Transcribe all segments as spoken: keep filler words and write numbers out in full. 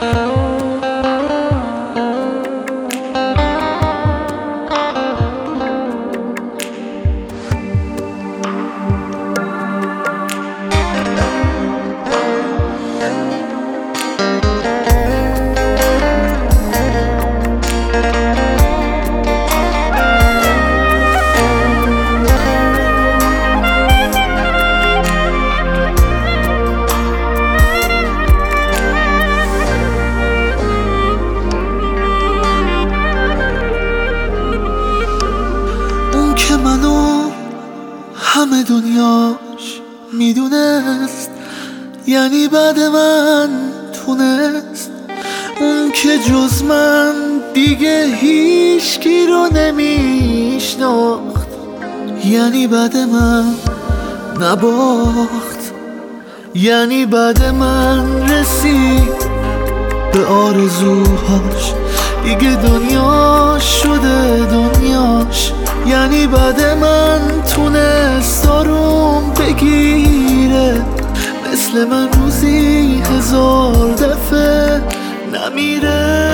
منو همه دنیاش میدونست، یعنی بعد من تونست. اون که جز من دیگه هیچکی رو نمیشناخت، یعنی بعد من نباخت، یعنی بعد من رسید به آرزوهاش، دیگه دنیاش شده دنیاش. یعنی بعد من تونست آروم بگیره، مثل من روزی هزار دفعه نمیره.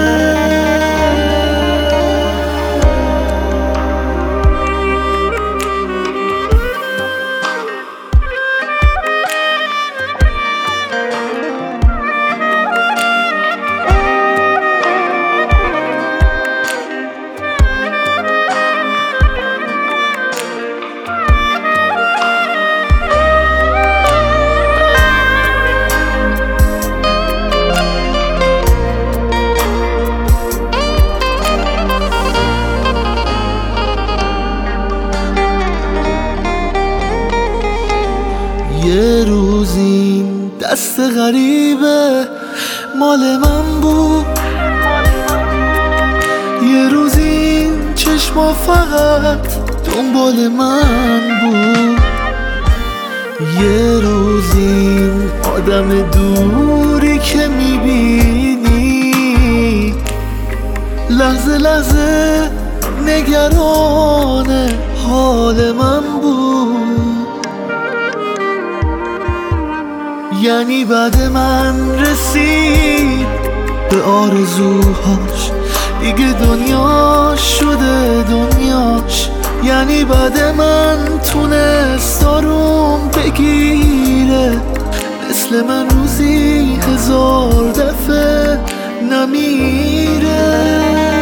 یه روز این دست غریبه مال من بود، یه روز این چشما فقط دنبال من بود، یه روز این آدم دوری که میبینی لحظه لحظه نگران حال من بود. یعنی بعد من رسید به آرزوهاش، دیگه دنیاش شده دنیاش. یعنی بعد من تونست آروم بگیره، مثل من روزی هزار دفعه نمیره.